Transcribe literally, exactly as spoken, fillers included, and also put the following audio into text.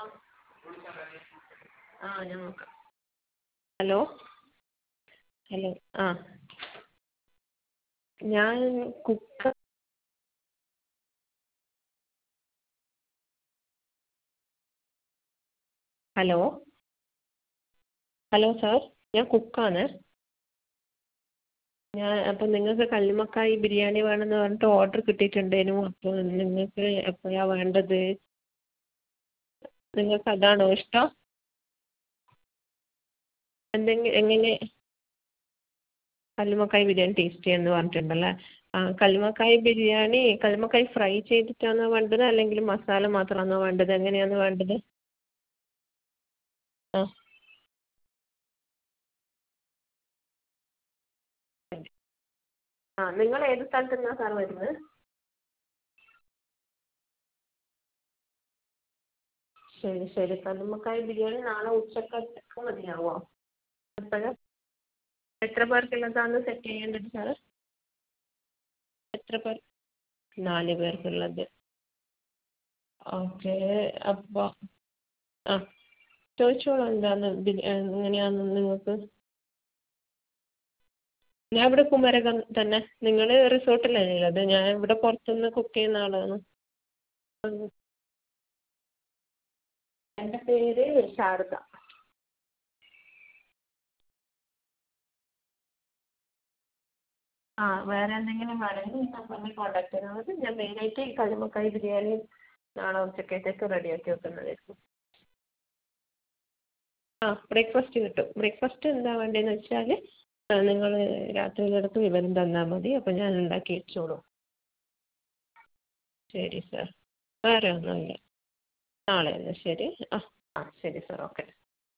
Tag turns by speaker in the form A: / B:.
A: ആ ഞാൻ നോക്കാം. ഹലോ ഹലോ ആ ഞാൻ കുക്ക് ഹലോ ഹലോ സാർ ഞാൻ കുക്കാണ്. ഞാൻ അപ്പം നിങ്ങൾക്ക് കല്ലുമ്മക്കായ് ബിരിയാണി വേണമെന്ന് പറഞ്ഞിട്ട് ഓർഡർ കിട്ടിയിട്ടുണ്ടേനു. അപ്പോൾ നിങ്ങൾക്ക് എപ്പോഴാണ് വേണ്ടത്? നിങ്ങൾക്ക് അതാണോ ഇഷ്ടം? എന്തെങ്കിലും എങ്ങനെ കല്ലുമ്മക്കായ് ബിരിയാണി ടേസ്റ്റി എന്ന് പറഞ്ഞിട്ടുണ്ടല്ലേ. ആ കല്ലുമ്മക്കായ് ബിരിയാണി കല്ലുമ്മക്കായ് ഫ്രൈ ചെയ്തിട്ടാണോ വേണ്ടത് അല്ലെങ്കിൽ മസാല മാത്രമാണോ വേണ്ടത്? എങ്ങനെയാണ് വേണ്ടത്? ആ ശരി. ആ നിങ്ങൾ ഏത് സ്ഥലത്ത് നിന്നാണ് സാർ വരുന്നത്? ശരി ശരി കല്ലുമ്മക്കായ് ബിരിയാണി നാളെ ഉച്ചക്കത്തേക്ക് മതിയാവോ? എപ്പോഴാണ് എത്ര പേർക്കുള്ളതാണ് സെറ്റ് ചെയ്യേണ്ടത് സാർ? എത്ര പേർ? നാല് പേർക്കുള്ളത്. ഓക്കെ അപ്പോൾ ആ ചോദിച്ചോളൂ എന്താണ് ബിരി- എങ്ങനെയാണ് നിങ്ങൾക്ക്? ഞാൻ ഇവിടെ കുമരകം തന്നെ. നിങ്ങൾ റിസോർട്ടിലല്ലേ ഉള്ളത്? ഞാൻ ഇവിടെ പുറത്തുനിന്ന് കുക്ക് ചെയ്യുന്ന ആളാണ്. ഉം. എൻ്റെ പേര് ശാരദ. ആ വേറെ എന്തെങ്കിലും വേണമെങ്കിൽ ഈ നമ്പറിൽ കോൺടാക്ട് ചെയ്താൽ മതി. ഞാൻ മെയിനായിട്ട് ഈ കല്ലുമ്മക്കായ് ബിരിയാണി നാളെ ഉച്ചക്കത്തേക്ക് റെഡിയാക്കി വെക്കുന്നതായിരിക്കും. ആ ബ്രേക്ക്ഫാസ്റ്റ് കിട്ടും. ബ്രേക്ക്ഫാസ്റ്റ് എന്താ വേണ്ടതെന്ന് വെച്ചാൽ നിങ്ങൾ രാത്രിയിലെടുത്ത് വിവരം തന്നാൽ മതി. അപ്പോൾ ഞാൻ ഉണ്ടാക്കി വെച്ചോളും. ശരി സാർ. വേറെ ഒന്നുമില്ല. നാളെ തന്നെ ശരി. ആ ആ ശരി സാർ ഓക്കെ.